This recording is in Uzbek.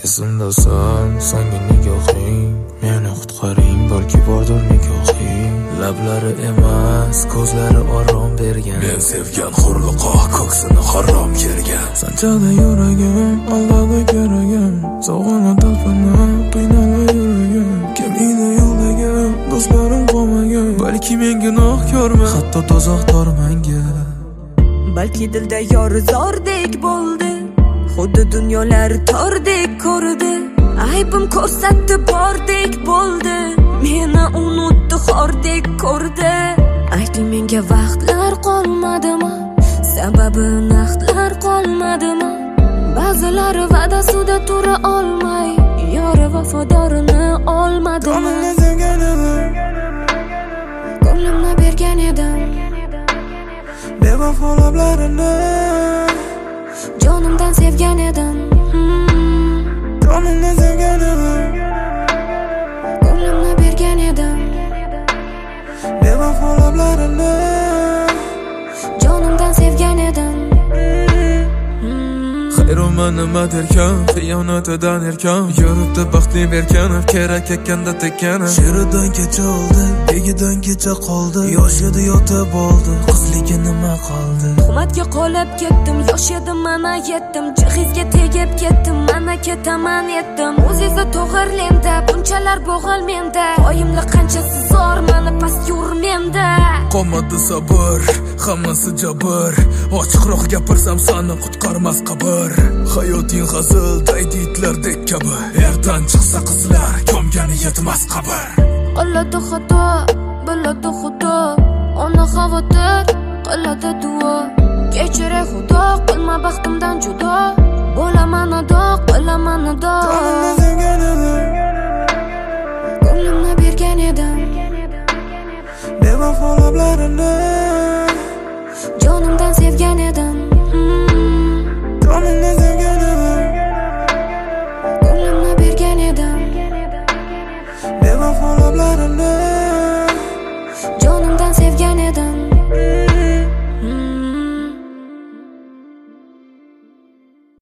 Esimdasan so'nggi nigohing, meni qutqaring, balki bordir nigohing. Lablari emas, ko'zlari orom bergan, men sevgan hurliqoq ko'ksini harom kergan. Sanchada yuragim, aldada keragim, sog'inib talpinib, qiynalib yuragim. Kimingni yo'ldagim, do'stlarim qolmagan, balki men gunohkorman, hatto tozoqdor menga. Balki dilda yor zordek bo'ldi, xuddi dunyolar tordek ko'rdi. Aybim ko'rsatdi bordek bo'ldi, meni unutdi xordek ko'rdi. Ayting menga vaqtlar qolmadimi, sababi naqdlar qolmadimi? Ba'zilari va'dasida tura olmay, yori vafodorini olmadimi? Ko'nglimni bergan edim, bevafo lablarini jonimdan sevgan edim. Jonimdan sevgan edim, ko'nglimni bergan edim, bevafo lablarini jonimdan sevgan edim. Xayruma nima derkan, xiyonatidan erkan, yuribdi baxtli berkanib, kerak ekanda tekkanib. Sheridan kecha oldi, tegidan kecha qoldi, yosh edi yotib oldi, qizligi nima qoldi? Tuhmatga qolib ketdim, yosh edim mana yetdim, jihizga tegib ketdim, mana ketaman etdim. O'zingizni to'g'irlemda, bunchalar bo'g'il menda, oyimli qanchasi zor, mani past yur menda. Qolmadi sabr, hammasi jabr, ochiqroq gapirsam seni qutqarmas qabr. Hayoting hazil, daydi itlardek kabi, erdan chiqsa qizlar, ko'mgani yetmas qabr. Qiladi xato, biladi xudo, ona xavotir, qiladi duo. Kechiray xudo, qilma baxtimdan judo, bo'laman ado, qilaman ado. Ko'nglimni bergan edim, bevafo lablarini jonimdan sevgan edim. Jonimdan sevgan